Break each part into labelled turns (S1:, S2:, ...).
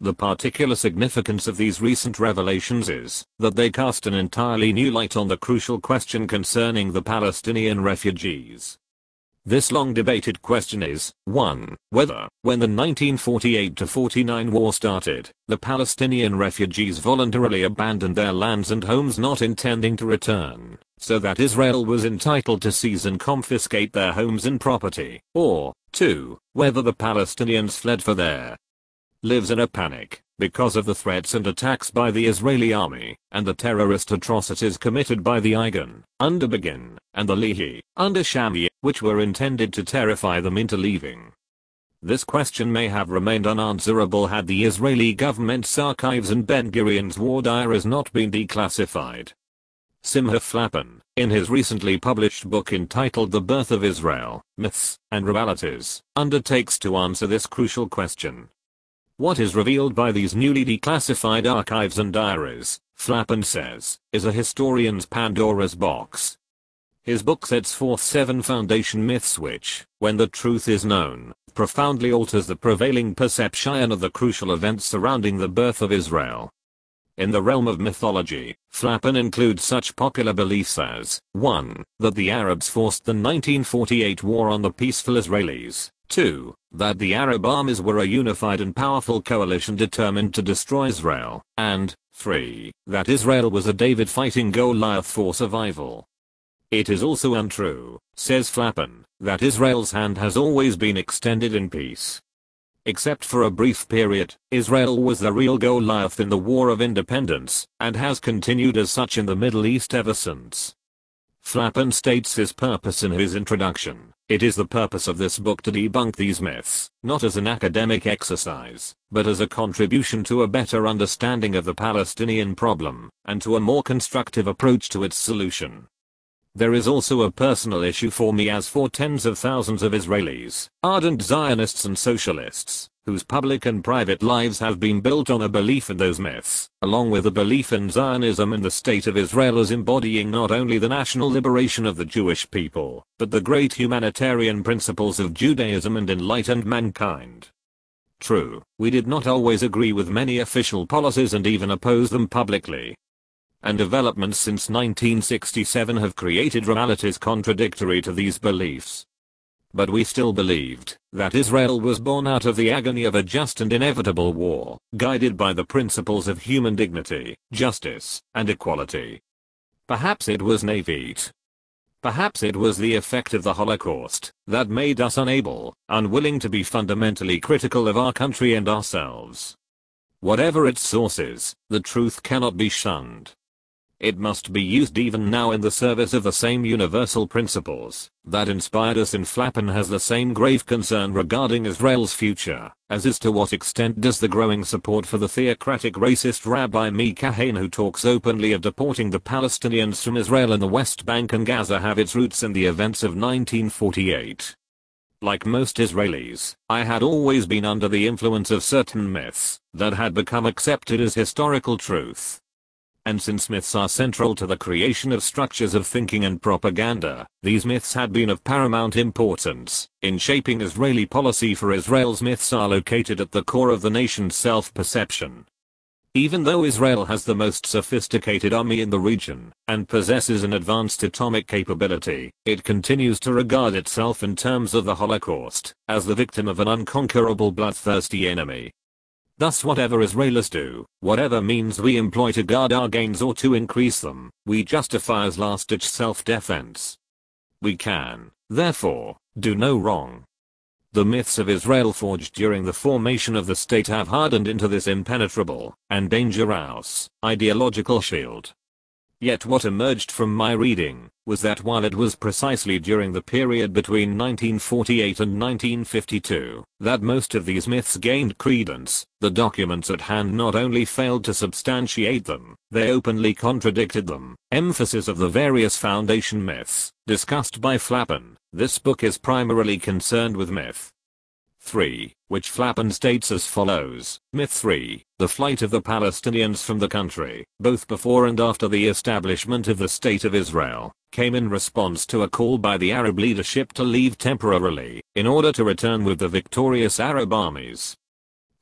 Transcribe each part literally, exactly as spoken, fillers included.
S1: The particular significance of these recent revelations is that they cast an entirely new light on the crucial question concerning the Palestinian refugees. This long debated question is, one, whether, when the nineteen forty-eight to forty-nine war started, the Palestinian refugees voluntarily abandoned their lands and homes not intending to return, so that Israel was entitled to seize and confiscate their homes and property, or, two, whether the Palestinians fled for their lives in a panic, because of the threats and attacks by the Israeli army, and the terrorist atrocities committed by the Irgun, under Begin, and the Lehi, under Shamir, which were intended to terrify them into leaving. This question may have remained unanswerable had the Israeli government's archives and Ben-Gurion's war diaries not been declassified. Simcha Flapan, in his recently published book entitled The Birth of Israel, Myths and Realities, undertakes to answer this crucial question. What is revealed by these newly declassified archives and diaries, Flapan says, is a historian's Pandora's box. His book sets forth seven foundation myths which, when the truth is known, profoundly alters the prevailing perception of the crucial events surrounding the birth of Israel. In the realm of mythology, Flapan includes such popular beliefs as, one, that the Arabs forced the nineteen forty-eight war on the peaceful Israelis, two, that the Arab armies were a unified and powerful coalition determined to destroy Israel, and, three, that Israel was a David fighting Goliath for survival. It is also untrue, says Flapan, that Israel's hand has always been extended in peace. Except for a brief period, Israel was the real Goliath in the War of Independence, and has continued as such in the Middle East ever since. Flapan states his purpose in his introduction. It is the purpose of this book to debunk these myths, not as an academic exercise, but as a contribution to a better understanding of the Palestinian problem, and to a more constructive approach to its solution. There is also a personal issue for me as for tens of thousands of Israelis, ardent Zionists and socialists, whose public and private lives have been built on a belief in those myths, along with a belief in Zionism and the state of Israel as embodying not only the national liberation of the Jewish people, but the great humanitarian principles of Judaism and enlightened mankind. True, we did not always agree with many official policies and even oppose them publicly. And developments since nineteen sixty-seven have created realities contradictory to these beliefs. But we still believed that Israel was born out of the agony of a just and inevitable war, guided by the principles of human dignity, justice, and equality. Perhaps it was naivete. Perhaps it was the effect of the Holocaust that made us unable, unwilling to be fundamentally critical of our country and ourselves. Whatever its sources, the truth cannot be shunned. It must be used even now in the service of the same universal principles that inspired us in Flapan has the same grave concern regarding Israel's future, as is to what extent does the growing support for the theocratic racist Rabbi Mika Hain who talks openly of deporting the Palestinians from Israel and the West Bank and Gaza have its roots in the events of nineteen forty-eight. Like most Israelis, I had always been under the influence of certain myths that had become accepted as historical truth. And since myths are central to the creation of structures of thinking and propaganda, these myths had been of paramount importance in shaping Israeli policy, for Israel's myths are located at the core of the nation's self-perception. Even though Israel has the most sophisticated army in the region and possesses an advanced atomic capability, it continues to regard itself in terms of the Holocaust as the victim of an unconquerable bloodthirsty enemy. Thus whatever Israelis do, whatever means we employ to guard our gains or to increase them, we justify as last-ditch self-defense. We can, therefore, do no wrong. The myths of Israel forged during the formation of the state have hardened into this impenetrable and dangerous ideological shield. Yet what emerged from my reading was that while it was precisely during the period between nineteen forty-eight and nineteen fifty-two that most of these myths gained credence, the documents at hand not only failed to substantiate them, they openly contradicted them. Emphasis of the various foundation myths discussed by Flapan. This book is primarily concerned with myth three, which Flapan states as follows. Myth three, the flight of the Palestinians from the country, both before and after the establishment of the State of Israel, came in response to a call by the Arab leadership to leave temporarily, in order to return with the victorious Arab armies.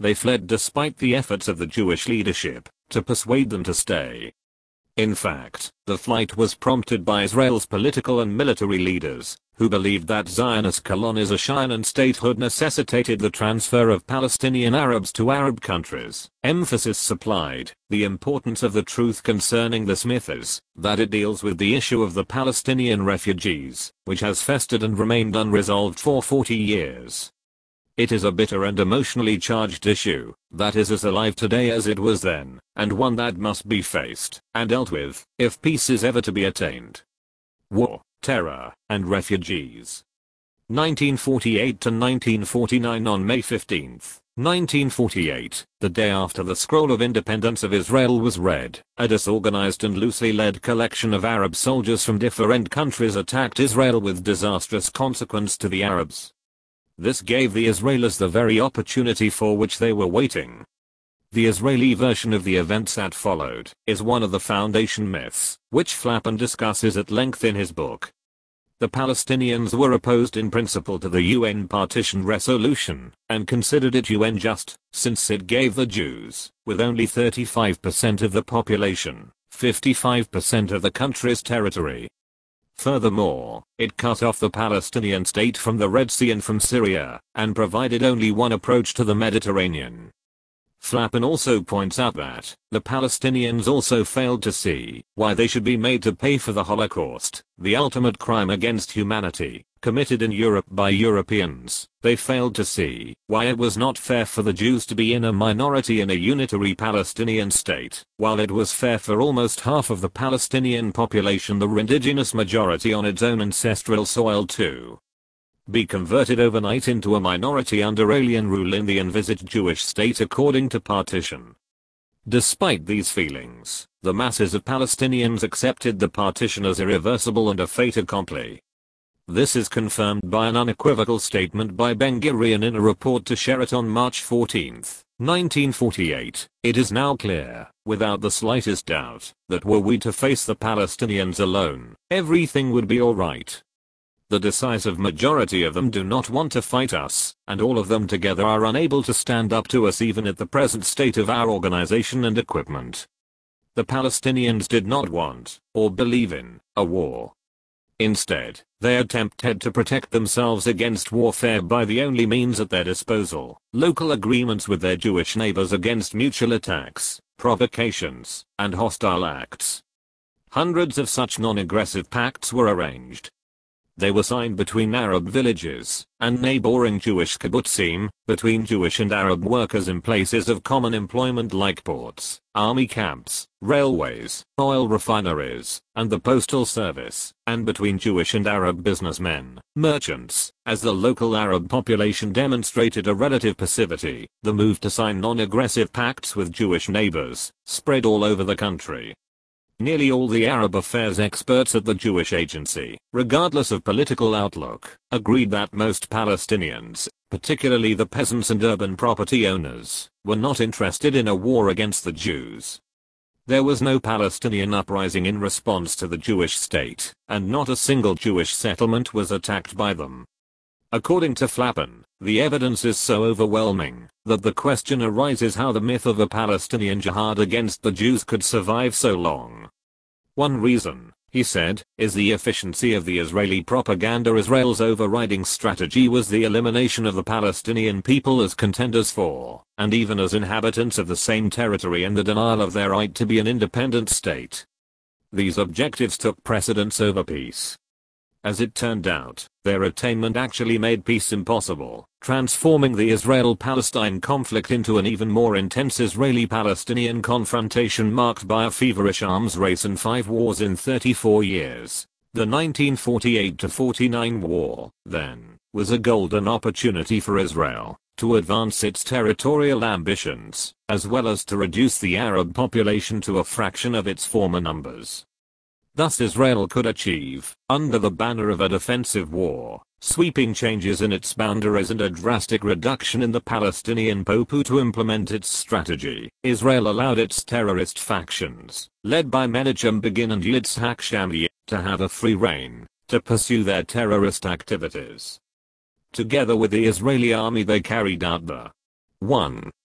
S1: they fled despite the efforts of the Jewish leadership to persuade them to stay. In fact, the flight was prompted by Israel's political and military leaders, who believed that Zionist colonization and statehood necessitated the transfer of Palestinian Arabs to Arab countries. Emphasis supplied. The importance of the truth concerning this myth is that it deals with the issue of the Palestinian refugees, which has festered and remained unresolved for forty years. It is a bitter and emotionally charged issue that is as alive today as it was then, and one that must be faced and dealt with if peace is ever to be attained. War, Terror, and Refugees. nineteen forty-eight to nineteen forty-nine. On May fifteenth, nineteen forty-eight, the day after the Scroll of Independence of Israel was read, a disorganized and loosely led collection of Arab soldiers from different countries attacked Israel with disastrous consequence to the Arabs. This gave the Israelis the very opportunity for which they were waiting. The Israeli version of the events that followed is one of the foundation myths, which Flapan discusses at length in his book. The Palestinians were opposed in principle to the U N partition resolution, and considered it U N just, since it gave the Jews, with only thirty-five percent of the population, fifty-five percent of the country's territory. Furthermore, it cut off the Palestinian state from the Red Sea and from Syria, and provided only one approach to the Mediterranean. Flapan also points out that the Palestinians also failed to see why they should be made to pay for the Holocaust, the ultimate crime against humanity, committed in Europe by Europeans. They failed to see why it was not fair for the Jews to be in a minority in a unitary Palestinian state, while it was fair for almost half of the Palestinian population, the indigenous majority on its own ancestral soil, to be converted overnight into a minority under alien rule in the envisaged Jewish state according to partition. Despite these feelings, the masses of Palestinians accepted the partition as irreversible and a fait accompli. This is confirmed by an unequivocal statement by Ben-Gurion in a report to Sheraton on March fourteenth, nineteen forty-eight. It is now clear, without the slightest doubt, that were we to face the Palestinians alone, everything would be alright. The decisive majority of them do not want to fight us, and all of them together are unable to stand up to us even at the present state of our organization and equipment. The Palestinians did not want, or believe in, a war. Instead, they attempted to protect themselves against warfare by the only means at their disposal, local agreements with their Jewish neighbors against mutual attacks, provocations, and hostile acts. Hundreds of such non-aggressive pacts were arranged. They were signed between Arab villages and neighboring Jewish kibbutzim, between Jewish and Arab workers in places of common employment like ports, army camps, railways, oil refineries, and the postal service, and between Jewish and Arab businessmen, merchants. As the local Arab population demonstrated a relative passivity, the move to sign non-aggressive pacts with Jewish neighbors spread all over the country. Nearly all the Arab affairs experts at the Jewish Agency, regardless of political outlook, agreed that most Palestinians, particularly the peasants and urban property owners, were not interested in a war against the Jews. There was no Palestinian uprising in response to the Jewish state, and not a single Jewish settlement was attacked by them. According to Flapan, the evidence is so overwhelming that the question arises how the myth of a Palestinian jihad against the Jews could survive so long. One reason, he said, is the efficiency of the Israeli propaganda. Israel's overriding strategy was the elimination of the Palestinian people as contenders for, and even as inhabitants of the same territory, and the denial of their right to be an independent state. These objectives took precedence over peace. As it turned out, their attainment actually made peace impossible, transforming the Israel-Palestine conflict into an even more intense Israeli-Palestinian confrontation marked by a feverish arms race and five wars in thirty-four years. The nineteen forty-eight to forty-nine war, then, was a golden opportunity for Israel to advance its territorial ambitions, as well as to reduce the Arab population to a fraction of its former numbers. Thus Israel could achieve, under the banner of a defensive war, sweeping changes in its boundaries and a drastic reduction in the Palestinian popu to implement its strategy. Israel allowed its terrorist factions, led by Menachem Begin and Yitzhak Shamir, to have a free rein to pursue their terrorist activities. Together with the Israeli army, they carried out the one